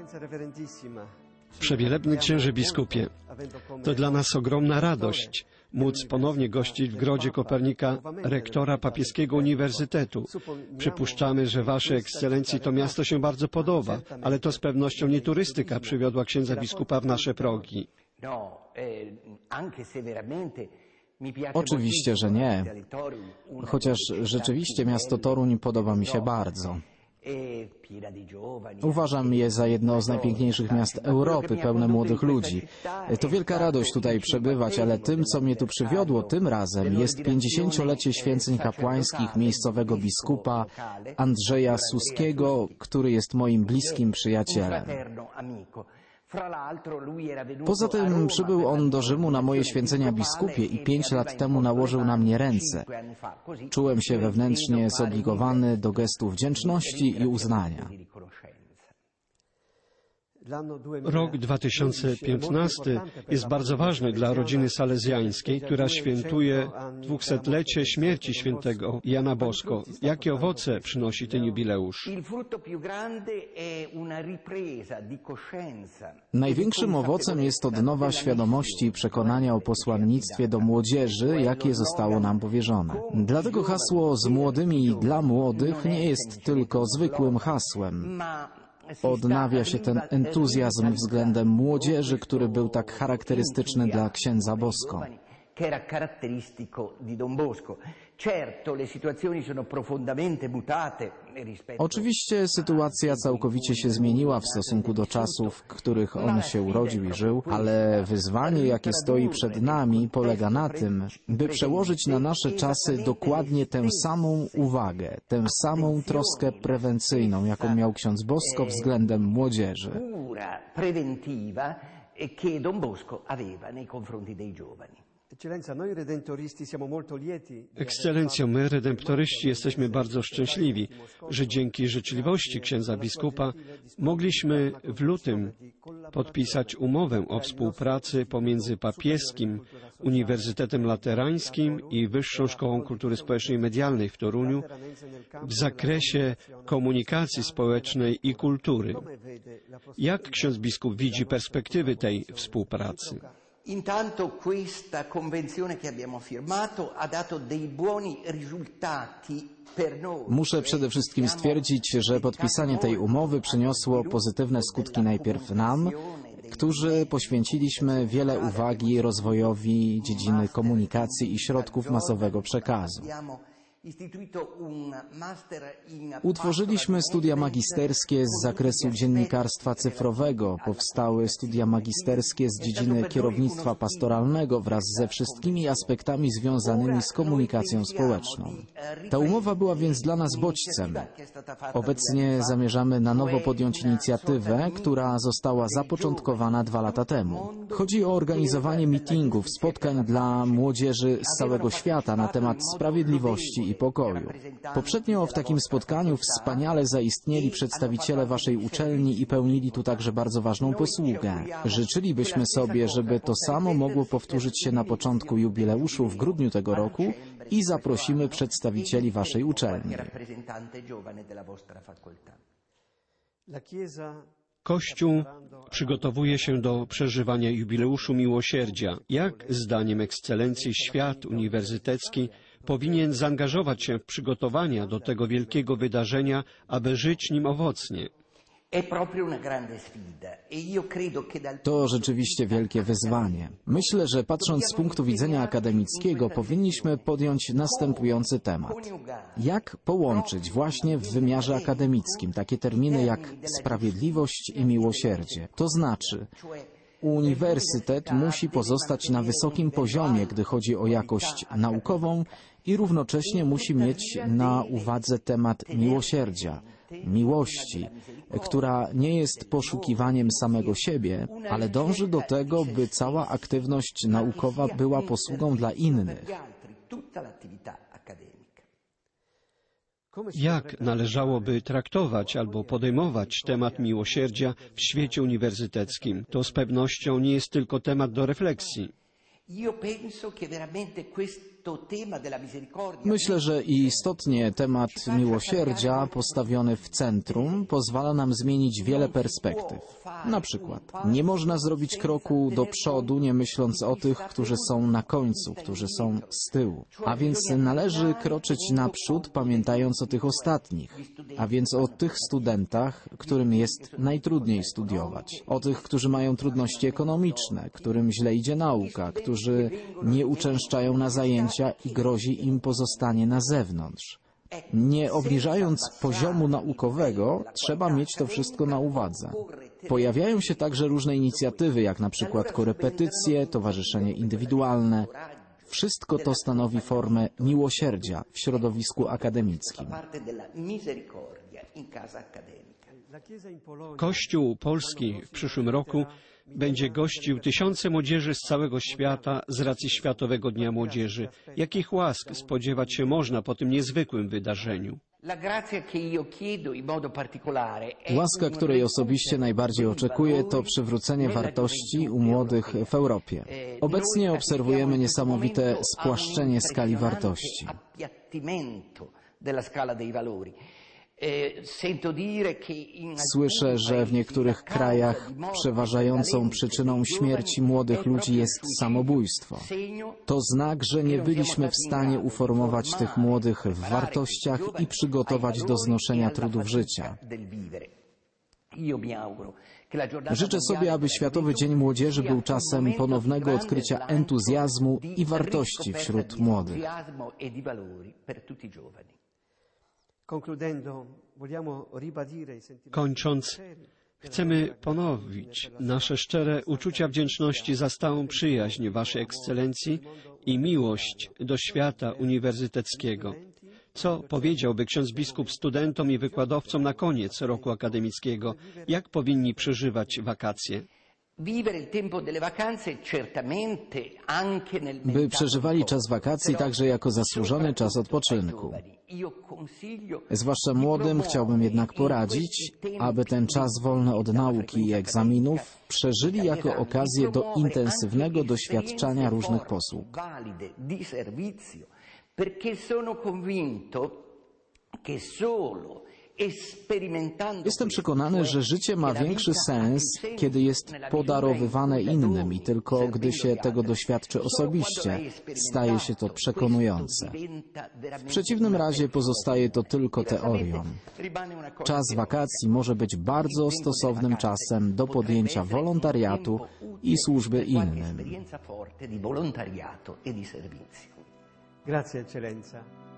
Przewielebny księże biskupie, to dla nas ogromna radość móc ponownie gościć w Grodzie Kopernika rektora Papieskiego Uniwersytetu. Przypuszczamy, że Waszej Ekscelencji to miasto się bardzo podoba, ale to z pewnością nie turystyka przywiodła księdza biskupa w nasze progi. Oczywiście, że nie. Chociaż rzeczywiście miasto Toruń podoba mi się bardzo. Uważam je za jedno z najpiękniejszych miast Europy, pełne młodych ludzi. To wielka radość tutaj przebywać, ale tym, co mnie tu przywiodło tym razem, jest 50-lecie święceń kapłańskich miejscowego biskupa Andrzeja Suskiego, który jest moim bliskim przyjacielem. Poza tym przybył on do Rzymu na moje święcenia biskupie i 5 lat temu nałożył na mnie ręce. Czułem się wewnętrznie zobligowany do gestu wdzięczności i uznania. Rok 2015 jest bardzo ważny dla rodziny salezjańskiej, która świętuje 200-lecie śmierci świętego Jana Bosco. Jakie owoce przynosi ten jubileusz? Największym owocem jest odnowa świadomości i przekonania o posłannictwie do młodzieży, jakie zostało nam powierzone. Dlatego hasło z młodymi i dla młodych nie jest tylko zwykłym hasłem. Odnawia się ten entuzjazm względem młodzieży, który był tak charakterystyczny dla księdza Bosco. Oczywiście sytuacja całkowicie się zmieniła w stosunku do czasów, w których on się urodził i żył, ale wyzwanie, jakie stoi przed nami, polega na tym, by przełożyć na nasze czasy dokładnie tę samą uwagę, tę samą troskę prewencyjną, jaką miał ksiądz Bosco względem młodzieży. Ekscelencjo, my, redemptoryści, jesteśmy bardzo szczęśliwi, że dzięki życzliwości księdza biskupa mogliśmy w lutym podpisać umowę o współpracy pomiędzy Papieskim Uniwersytetem Laterańskim i Wyższą Szkołą Kultury Społecznej i Medialnej w Toruniu w zakresie komunikacji społecznej i kultury. Jak ksiądz biskup widzi perspektywy tej współpracy? Intanto questa convenzione che abbiamo firmato ha dato dei buoni risultati per noi. Muszę przede wszystkim stwierdzić, że podpisanie tej umowy przyniosło pozytywne skutki najpierw nam, którzy poświęciliśmy wiele uwagi rozwojowi dziedziny komunikacji i środków masowego przekazu. Utworzyliśmy studia magisterskie z zakresu dziennikarstwa cyfrowego, powstały studia magisterskie z dziedziny kierownictwa pastoralnego wraz ze wszystkimi aspektami związanymi z komunikacją społeczną. Ta umowa była więc dla nas bodźcem. Obecnie zamierzamy na nowo podjąć inicjatywę, która została zapoczątkowana 2 lata temu. Chodzi o organizowanie meetingów, spotkań dla młodzieży z całego świata na temat sprawiedliwości i pokoju. Poprzednio w takim spotkaniu wspaniale zaistnieli przedstawiciele Waszej uczelni i pełnili tu także bardzo ważną posługę. Życzylibyśmy sobie, żeby to samo mogło powtórzyć się na początku jubileuszu w grudniu tego roku i zaprosimy przedstawicieli Waszej uczelni. Kościół przygotowuje się do przeżywania jubileuszu miłosierdzia. Jak, zdaniem Ekscelencji, świat uniwersytecki powinien zaangażować się w przygotowania do tego wielkiego wydarzenia, aby żyć nim owocnie? To rzeczywiście wielkie wyzwanie. Myślę, że patrząc z punktu widzenia akademickiego, powinniśmy podjąć następujący temat. Jak połączyć właśnie w wymiarze akademickim takie terminy jak sprawiedliwość i miłosierdzie? To znaczy, uniwersytet musi pozostać na wysokim poziomie, gdy chodzi o jakość naukową i równocześnie musi mieć na uwadze temat miłosierdzia, miłości, która nie jest poszukiwaniem samego siebie, ale dąży do tego, by cała aktywność naukowa była posługą dla innych. Jak należałoby traktować albo podejmować temat miłosierdzia w świecie uniwersyteckim? To z pewnością nie jest tylko temat do refleksji. Myślę, że istotnie temat miłosierdzia postawiony w centrum pozwala nam zmienić wiele perspektyw. Na przykład, nie można zrobić kroku do przodu, nie myśląc o tych, którzy są na końcu, którzy są z tyłu. A więc należy kroczyć naprzód, pamiętając o tych ostatnich, a więc o tych studentach, którym jest najtrudniej studiować, o tych, którzy mają trudności ekonomiczne, którym źle idzie nauka, którzy nie uczęszczają na zajęcia i grozi im pozostanie na zewnątrz. Nie obniżając poziomu naukowego, trzeba mieć to wszystko na uwadze. Pojawiają się także różne inicjatywy, jak na przykład korepetycje, towarzyszenie indywidualne. Wszystko to stanowi formę miłosierdzia w środowisku akademickim. Kościół polski w przyszłym roku będzie gościł tysiące młodzieży z całego świata z racji Światowego Dnia Młodzieży. Jakich łask spodziewać się można po tym niezwykłym wydarzeniu? Łaska, której osobiście najbardziej oczekuję, to przywrócenie wartości u młodych w Europie. Obecnie obserwujemy niesamowite spłaszczenie skali wartości. Słyszę, że w niektórych krajach przeważającą przyczyną śmierci młodych ludzi jest samobójstwo. To znak, że nie byliśmy w stanie uformować tych młodych w wartościach i przygotować do znoszenia trudów życia. Życzę sobie, aby Światowy Dzień Młodzieży był czasem ponownego odkrycia entuzjazmu i wartości wśród młodych. Kończąc, chcemy ponowić nasze szczere uczucia wdzięczności za stałą przyjaźń Waszej Ekscelencji i miłość do świata uniwersyteckiego. Co powiedziałby ksiądz biskup studentom i wykładowcom na koniec roku akademickiego? Jak powinni przeżywać wakacje? By przeżywali czas wakacji także jako zasłużony czas odpoczynku. Zwłaszcza młodym chciałbym jednak poradzić, aby ten czas wolny od nauki i egzaminów przeżyli jako okazję do intensywnego doświadczania różnych posług. Jestem przekonany, że życie ma większy sens, kiedy jest podarowywane innym i tylko gdy się tego doświadczy osobiście, staje się to przekonujące. W przeciwnym razie pozostaje to tylko teorią. Czas wakacji może być bardzo stosownym czasem do podjęcia wolontariatu i służby innym. Grazie, Eccellenza.